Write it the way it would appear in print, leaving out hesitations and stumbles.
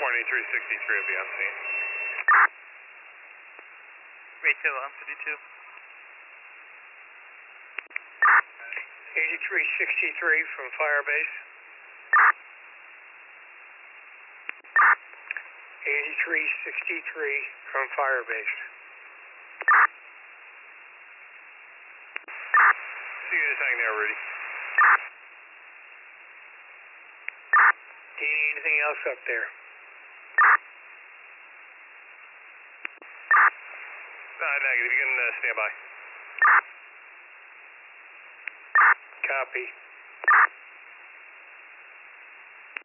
2363 will be on scene. Rachel on 52. 8363 from Firebase. 8363 from Firebase. See you just hang there, Rudy. Do you need anything else up there? Negative. You can stand by. Copy.